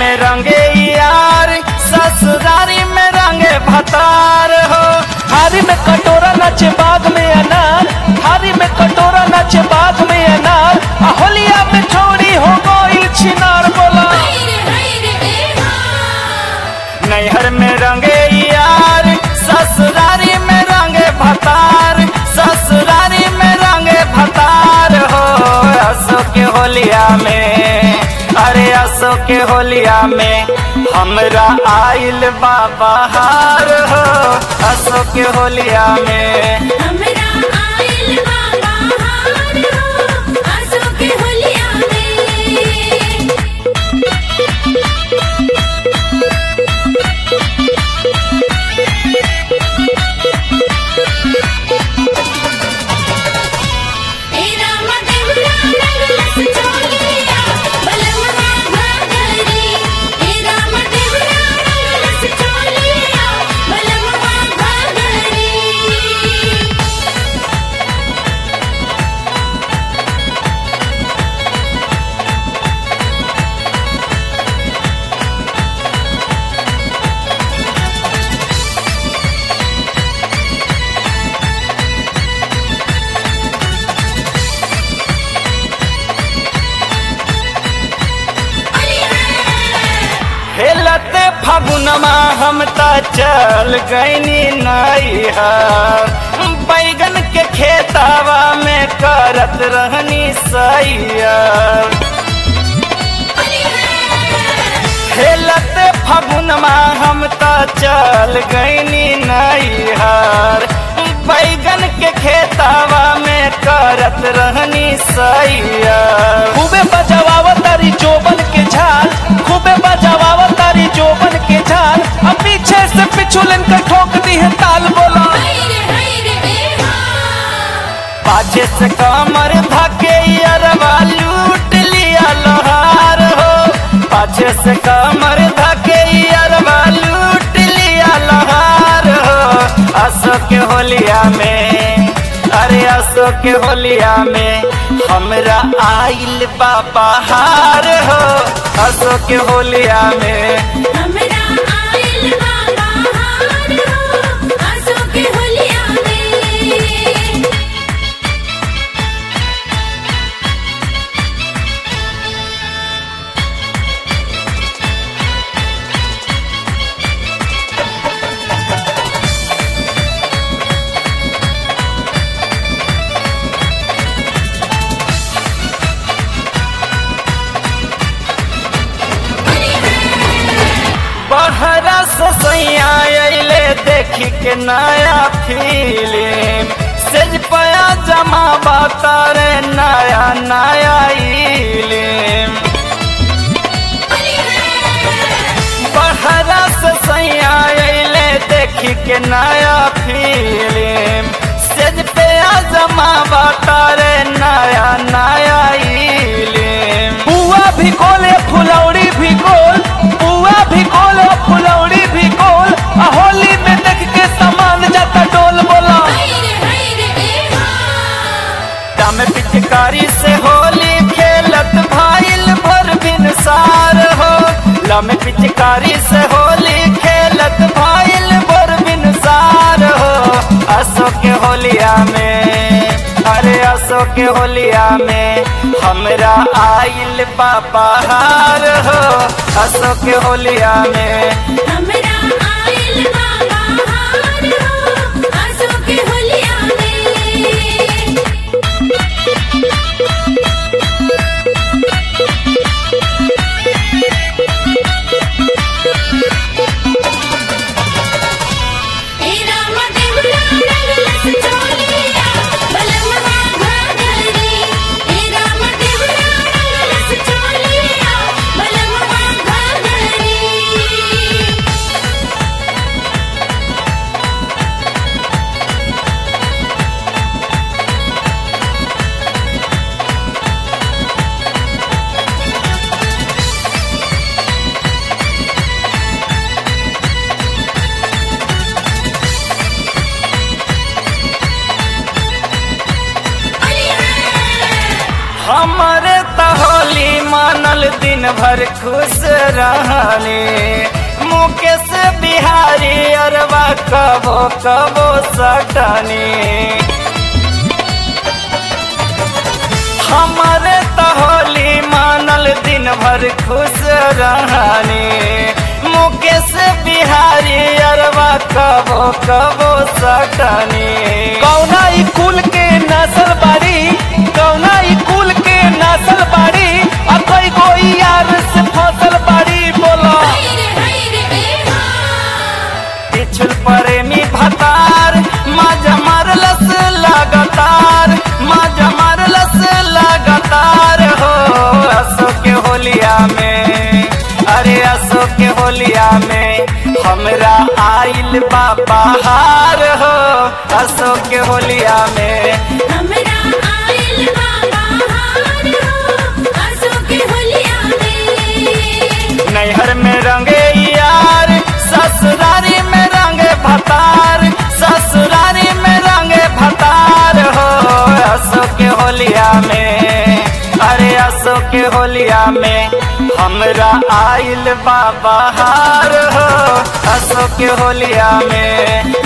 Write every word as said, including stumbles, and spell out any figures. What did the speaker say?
में रंगे यार, ससुरारी में रंगे भतार हो। थारी में कटोरा नाचे बाग में अनार, थारी में कटोरा नाचे बाग में अनार, आ होलिया में छोड़ी हो गई छिनार। बोला नैहर में रंगे यार, ससुरारी में रंगे भतार, ससुरारी में रंगे भतार हो। असो के होलिया में, अरे असो के होलिया में हमरा आइल बाबा हार हो। असो के होलिया में हमरा आइल बाबा हार हो, आसो के होलिया में। हेलते फगुनमा हम त चल गईनी नैहर, बैगन के खेतवा में करत रहनी सैयर। हेलते फगुनमा हम त चल गईनी नैहर, बैगन के खेतवा में करत रहनी सैयर। खूबे बजवावा तारी जोबन के झाल, खूबे बजवावा तारी जोबन के झाल, अब पीछे से पिछुलन का ठोक दी है ताल। बोला पाछे से कमर धके अरवा लूट लिया लोहार हो। पाछे से कमर धके अरवा लूट लिया लोहार हो। असो के होलिया में, अरे असो के होलिया में हमरा आइल बाबा हार हो। असो के होलिया में हमरा आइल बाबा हार हो, आसो के होलिया में। बहरा ससैया अइले देखी के नया फिल्म, सेज पया जमा बातारे नया नया इल्म। बहरा ससैया अइले देखी के नया फिल्म, सेज पया जमा बातारे नया नया इल्म। बुआ भी गोले फुलौड़ी भी गोल, बुआ भी गोल फुलौड़ी भी गोल, आ होली में देख के सामान जाता डोल। बोला दम पिचकारी से होली खेलत भाईल भर बिन सार हो। लम पिचकारी से होली खेलत भाईल भर बिन सार हो। असो के होलिया में, अरे असो के होलिया में हमरा आइल बाबा हार हो। असो के होलिया में हमरा आइल बाबा हार हो, आसो के होलिया में। हमरे त होली मानल दिन भर खुश रहनी मुकेश बिहारी अरबा कबो कबो सटनी हमारे तहोली मानल दिन भर खुश रहनी मुकेश बिहारी अरबा कबो कबो सटनी कौना ई कुल के नस्ल बाड़ी कौना ई कुल के नस्ल बाड़ी आ कोई कोई यार से फसल बाड़ी बोलो हाय रे हाय रे ए हाँ पिछुल प्रेमी भतार माजा मारलस लगातार माजा मारलस लगातार हो असो के होलिया में अरे असो के होलिया में हमरा आइल बा बहार हो असो के होलिया में हमरा आइल बाबा हार हो आसो के होलिया में नैहर में रंगे यार ससुरारी में रंगे भतार ससुरारी में रंगे भतार हो असो के होलिया में अरे असो के होलिया में हमरा आइल बा बहार हो असो के होलिया में